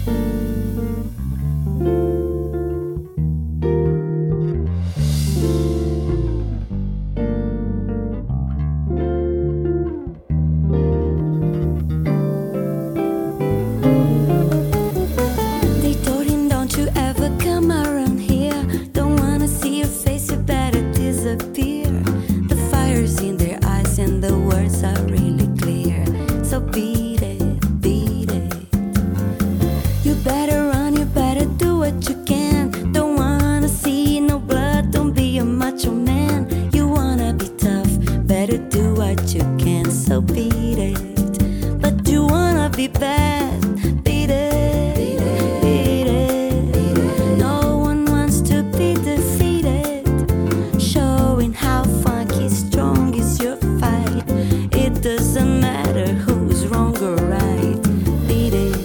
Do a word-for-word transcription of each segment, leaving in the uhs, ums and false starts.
They told him, don't you ever come around here. Don't wanna see your face, you better disappear. The fire's in their eyes and the words are really clear. So beat it, beat it. You better run, you better do what you can. Don't wanna see no blood, don't be a macho man. You wanna be tough, better do what you can. So beat it. But you wanna be bad, beat it, beat it. No one wants to be defeated. Showing how funky strong is your fight. It doesn't matter who's wrong or right. Beat it,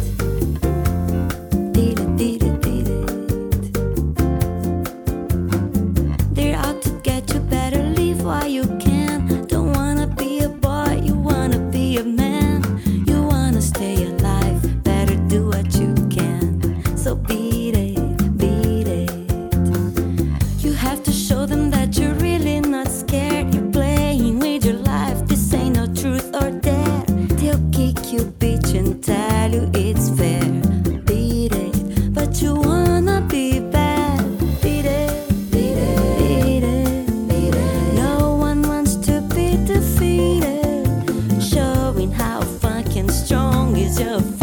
beat it, beat it, beat it. They're out to get you, better leave while you can. Don't wanna be a boy, you wanna be a man. You wanna stay alive, better do what you can. So beat it, beat it. You have to show them that you're really not scared. You're playing with your life, this ain't no truth or dare. They'll kick you, bitch, and tell you it's fair. Beat it, but you wanna be bad. Beat it, beat it, beat it, beat it. No one wants to be defeated. Showing how fucking strong is your